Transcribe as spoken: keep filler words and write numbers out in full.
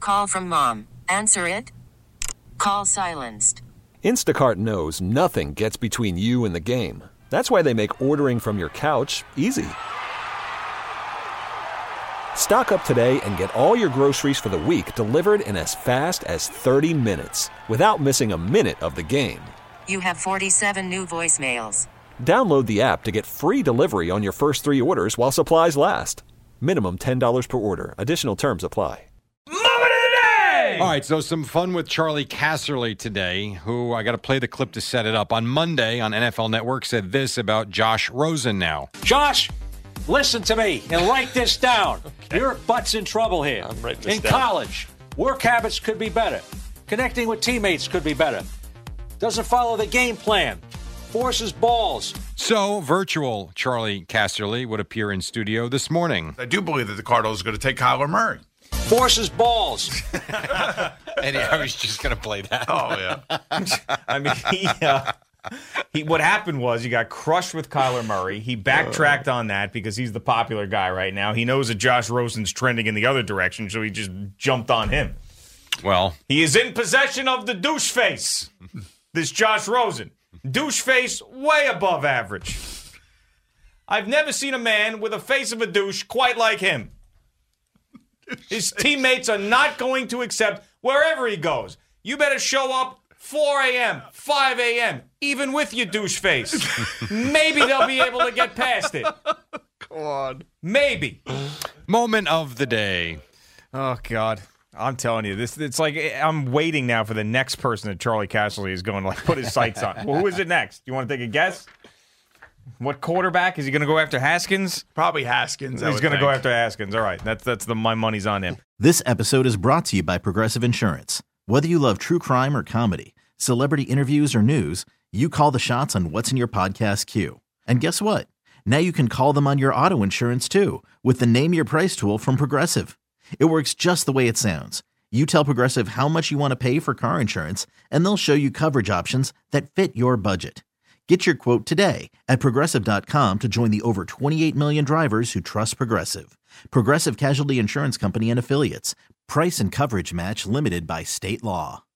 call from mom. Answer it. Call silenced. Instacart knows nothing gets between you and the game. That's why they make ordering from your couch easy. Stock up today and get all your groceries for the week delivered in as fast as thirty minutes without missing a minute of the game. You have forty-seven new voicemails. Download the app to get free delivery on your first three orders while supplies last. Minimum ten dollars per order. Additional terms apply. All right, so some fun with Charlie Casserly today, who I got to play the clip to set it up. On Monday on N F L Network said this about Josh Rosen now. Josh, listen to me and write this down. Okay. Your butt's in trouble here. I'm writing this in down. college, work habits could be better. Connecting with teammates could be better. Doesn't follow the game plan. Forces balls. So, virtual Charlie Casserly would appear in studio this morning. I do believe that the Cardinals are going to take Kyler Murray. Forces balls. And I was just going to play that. Oh, yeah. I mean, he, uh, he, what happened was he got crushed with Kyler Murray. He backtracked on that because he's the popular guy right now. He knows that Josh Rosen's trending in the other direction, so he just jumped on him. Well, he is in possession of the douche face. This Josh Rosen. Douche face way above average. I've never seen a man with a face of a douche quite like him. His teammates are not going to accept wherever he goes. You better show up four a.m., five a.m., even with your douche face. Maybe they'll be able to get past it. Come on. Maybe. Moment of the day. Oh, God. I'm telling you, this it's like I'm waiting now for the next person that Charlie Casserly is going to like put his sights on. Well, who is it next? You want to take a guess? What quarterback? Is he going to go after Haskins? Probably Haskins. He's going to go after Haskins. All right. That's that's the my money's on him. This episode is brought to you by Progressive Insurance. Whether you love true crime or comedy, celebrity interviews or news, you call the shots on what's in your podcast queue. And guess what? Now you can call them on your auto insurance too with the Name Your Price tool from Progressive. It works just the way it sounds. You tell Progressive how much you want to pay for car insurance, and they'll show you coverage options that fit your budget. Get your quote today at Progressive dot com to join the over twenty-eight million drivers who trust Progressive. Progressive Casualty Insurance Company and Affiliates. Price and coverage match limited by state law.